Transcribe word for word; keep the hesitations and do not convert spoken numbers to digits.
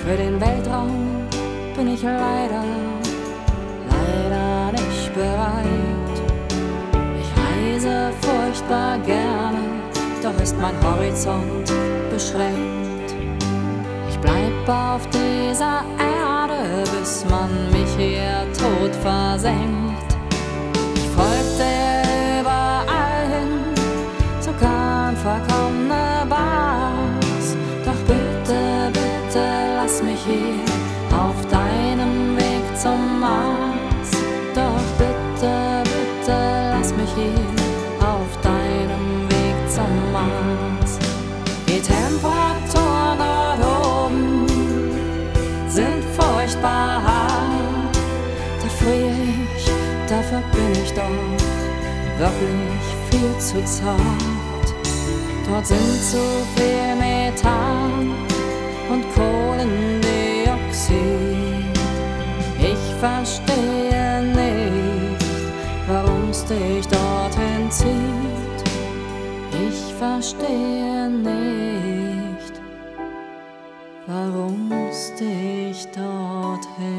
Für den Weltraum bin ich leider, leider nicht bereit. Ich reise furchtbar gerne, doch ist mein Horizont beschränkt. Ich bleib auf dieser Erde, bis man mich hier tot versenkt. Ich folgte überall hin, sogar an verkommene Bars. Doch bitte, bitte lass mich hier auf deinem Weg zum Mars. Doch bitte, bitte lass mich hier auf deinem Weg zum Mars. Die Temperaturen dort oben sind furchtbar hart. Da friere ich, dafür bin ich doch wirklich viel zu zart. Dort sind zu viel Methan und Kohlendioxid. Ich verstehe nicht, warum's dich dorthin zieht. Ich verstehe nicht, warum's dich dorthin